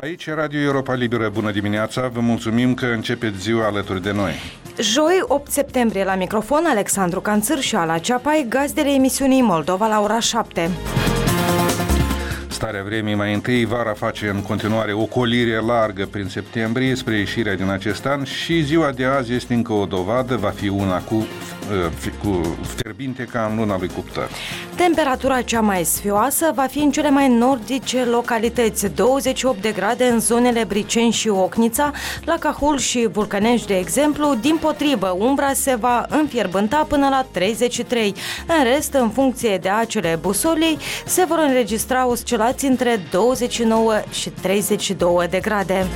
Aici e Radio Europa Liberă. Bună dimineața, vă mulțumim că începeți ziua alături de noi. Joi, 8 septembrie, la microfon Alexandru Canțâr și Ala Ceapai, gazdele emisiunii Moldova la ora 7. Starea vremii mai întâi, vara face în continuare o colire largă prin septembrie spre ieșirea din acest an și ziua de azi este încă o dovadă, va fi una cu fierbinte ca în luna lui Cuptor. Temperatura cea mai sfioasă va fi în cele mai nordice localități, 28 de grade în zonele Briceni și Ocnița, la Cahul și Vulcănești, de exemplu. Dimpotrivă, umbra se va înfierbânta până la 33. În rest, în funcție de acele busolii, se vor înregistra oscilații între 29 și 32 de grade.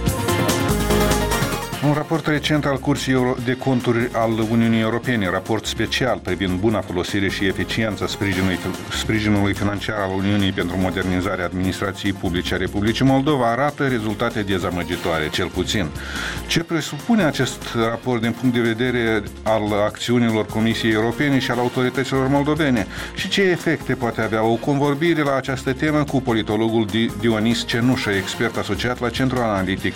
Un raport recent al Curții de Conturi al Uniunii Europene, raport special privind buna folosire și eficiența sprijinului financiar al Uniunii pentru modernizarea administrației publice a Republicii Moldova, arată rezultate dezamăgitoare, cel puțin. Ce presupune acest raport din punct de vedere al acțiunilor Comisiei Europene și al autorităților moldovene? Și ce efecte poate avea o convorbire la această temă cu politologul Dionis Cenușă, expert asociat la Centrul Analitic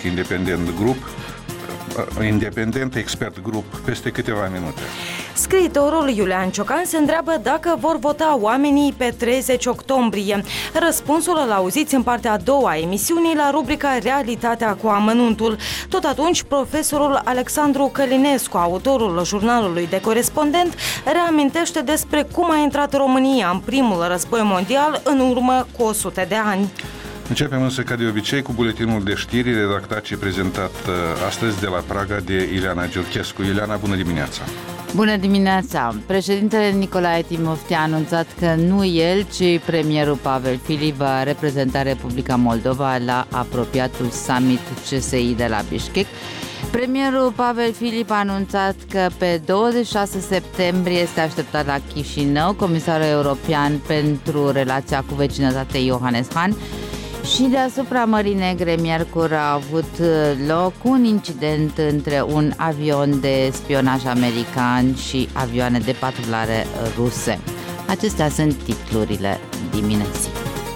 Independent Expert Group, peste câteva minute. Scriitorul Iulian Ciocan se întreabă dacă vor vota oamenii pe 30 octombrie. Răspunsul îl auziți în partea a doua a emisiunii la rubrica Realitatea cu amănuntul. Tot atunci, profesorul Alexandru Călinescu, autorul jurnalului de corespondent, reamintește despre cum a intrat România în primul război mondial în urmă cu 100 de ani. Începem însă, ca de obicei, cu buletinul de știri redactat și prezentat astăzi de la Praga de Ileana Giurchescu. Ileana, bună dimineața! Bună dimineața! Președintele Nicolae Timofti a anunțat că nu el, ci premierul Pavel Filip va reprezenta Republica Moldova la apropiatul summit CSI de la Bishkek. Premierul Pavel Filip a anunțat că pe 26 septembrie este așteptat la Chișinău comisarul european pentru relația cu vecinătate Johannes Hahn. Și deasupra Mării Negre, miercuri, a avut loc un incident între un avion de spionaj american și avioane de patrulare ruse. Acestea sunt titlurile dimineții.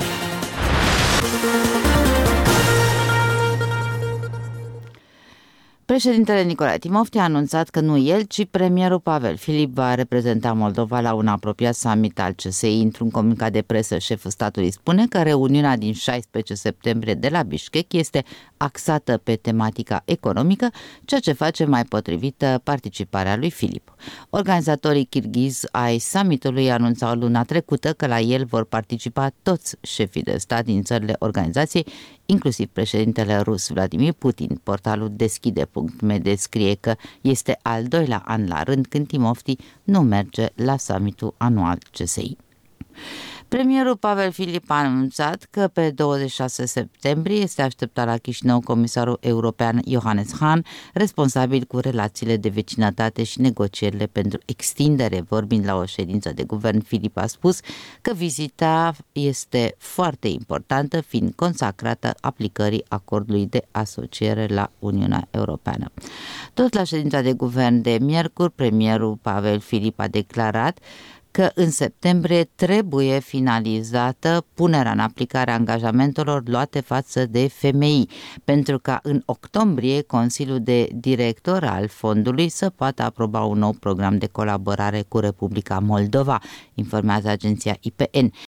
Președintele Nicolae Timofti a anunțat că nu el, ci premierul Pavel Filip va reprezenta Moldova la un apropiat summit al CSI. Într-un comunicat de presă, șeful statului spune că reuniunea din 16 septembrie de la Bishkek este axată pe tematica economică, ceea ce face mai potrivită participarea lui Filip. Organizatorii kirghizi ai summitului anunțau luna trecută că la el vor participa toți șefii de stat din țările organizației, inclusiv președintele rus Vladimir Putin. Portalul Deschide.md scrie că este al doilea an la rând când Timofti nu merge la summitul anual CSI. Premierul Pavel Filip a anunțat că pe 26 septembrie este așteptat la Chișinău comisarul european Johannes Hahn, responsabil cu relațiile de vecinătate și negocierile pentru extindere. Vorbind la o ședință de guvern, Filip a spus că vizita este foarte importantă, fiind consacrată aplicării acordului de asociere la Uniunea Europeană. Tot la ședința de guvern de miercuri, premierul Pavel Filip a declarat că în septembrie trebuie finalizată punerea în aplicare a angajamentelor luate față de FMI, pentru ca în octombrie Consiliul de Director al fondului să poată aproba un nou program de colaborare cu Republica Moldova, informează agenția IPN.